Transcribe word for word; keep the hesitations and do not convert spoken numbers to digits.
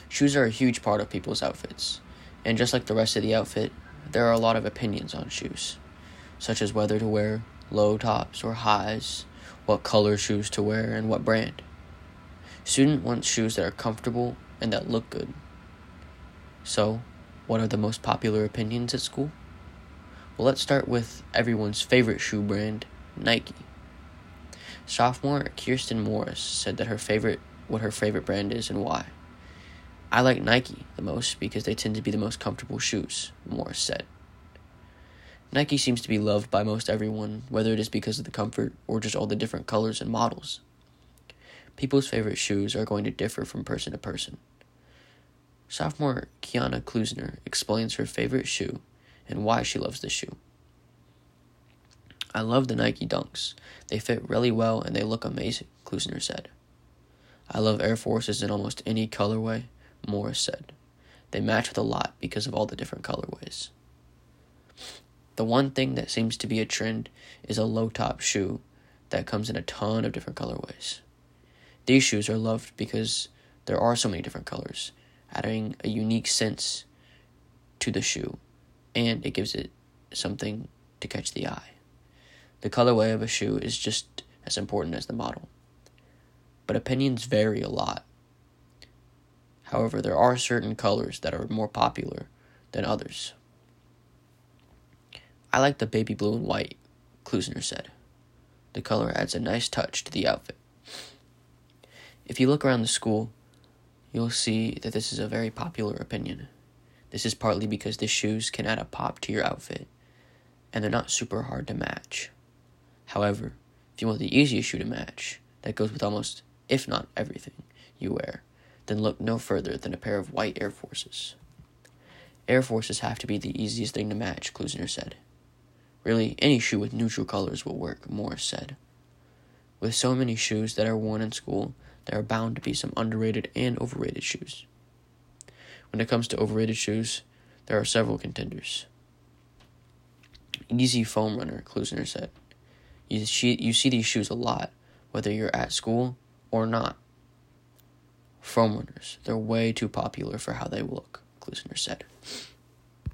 Shoes are a huge part of people's outfits, and just like the rest of the outfit, there are a lot of opinions on shoes, such as whether to wear low tops or highs, what color shoes to wear, and what brand. Student wants shoes that are comfortable and that look good. So, what are the most popular opinions at school? Well, let's start with everyone's favorite shoe brand, Nike. Sophomore Kirsten Morris said that her favorite, what her favorite brand is and why. I like Nike the most because they tend to be the most comfortable shoes, Morris said. Nike seems to be loved by most everyone, whether it is because of the comfort or just all the different colors and models. People's favorite shoes are going to differ from person to person. Sophomore Kiana Klusner explains her favorite shoe and why she loves this shoe. I love the Nike Dunks. They fit really well and they look amazing, Klusner said. I love Air Forces in almost any colorway, Morris said. They match with a lot because of all the different colorways. The one thing that seems to be a trend is a low-top shoe that comes in a ton of different colorways. These shoes are loved because there are so many different colors, adding a unique sense to the shoe, and it gives it something to catch the eye. The colorway of a shoe is just as important as the model, but opinions vary a lot. However, there are certain colors that are more popular than others. I like the baby blue and white, Klusner said. The color adds a nice touch to the outfit. If you look around the school, you'll see that this is a very popular opinion. This is partly because the shoes can add a pop to your outfit, and they're not super hard to match. However, if you want the easiest shoe to match, that goes with almost, if not everything, you wear, then look no further than a pair of white Air Forces. Air Forces have to be the easiest thing to match, Klusner said. Really, any shoe with neutral colors will work, Morris said. With so many shoes that are worn in school, there are bound to be some underrated and overrated shoes. When it comes to overrated shoes, there are several contenders. Easy Foam Runner, Klusner said. You see, you see these shoes a lot, whether you're at school or not. Foam runners, they're way too popular for how they look, Klusner said.